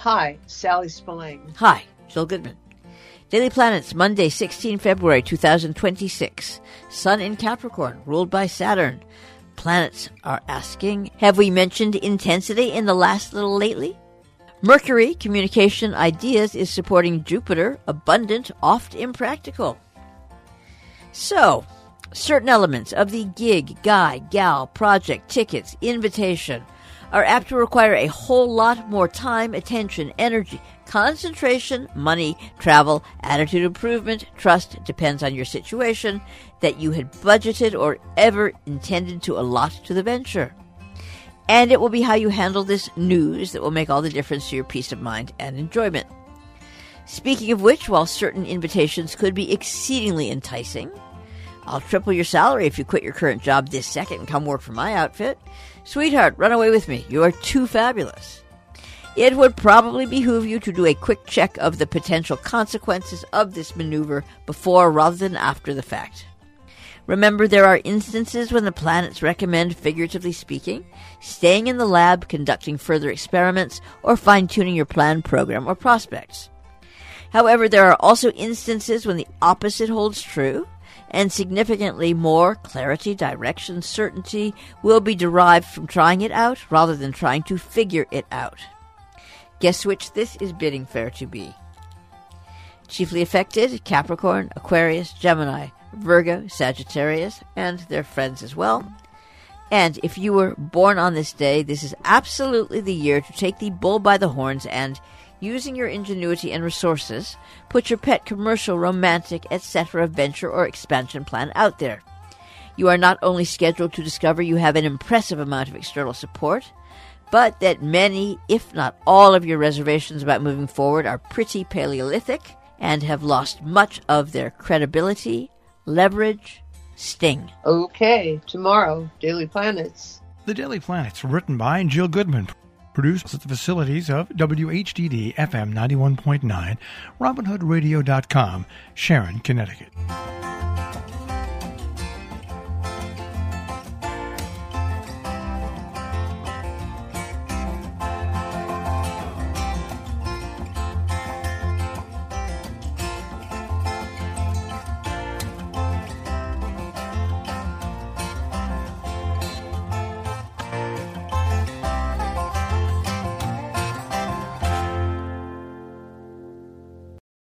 Hi, Sally Spillane. Hi, Jill Goodman. Daily Planets, Monday, 16 February 2026. Sun in Capricorn, ruled by Saturn. Planets are asking, have we mentioned intensity in the last little lately? Mercury, communication ideas, is supporting Jupiter, abundant, oft impractical. So, certain elements of the gig, guy, gal, project, tickets, invitation are apt to require a whole lot more time, attention, energy, concentration, money, travel, attitude improvement, trust, depends on your situation, that you had budgeted or ever intended to allot to the venture. And it will be how you handle this news that will make all the difference to your peace of mind and enjoyment. Speaking of which, while certain invitations could be exceedingly enticing, I'll triple your salary if you quit your current job this second and come work for my outfit. Sweetheart, run away with me. You are too fabulous. It would probably behoove you to do a quick check of the potential consequences of this maneuver before rather than after the fact. Remember, there are instances when the planets recommend, figuratively speaking, staying in the lab, conducting further experiments, or fine-tuning your planned program or prospects. However, there are also instances when the opposite holds true, and significantly more clarity, direction, certainty will be derived from trying it out rather than trying to figure it out. Guess which this is bidding fair to be. Chiefly affected, Capricorn, Aquarius, Gemini, Virgo, Sagittarius, and their friends as well. And if you were born on this day, this is absolutely the year to take the bull by the horns and, using your ingenuity and resources, put your pet commercial, romantic, etc. venture or expansion plan out there. You are not only scheduled to discover you have an impressive amount of external support, but that many, if not all, of your reservations about moving forward are pretty Paleolithic and have lost much of their credibility, leverage, sting. Okay, tomorrow, Daily Planets. The Daily Planets, written by Jill Goodman. Produced at the facilities of WHDD FM 91.9, RobinHoodRadio.com, Sharon, Connecticut.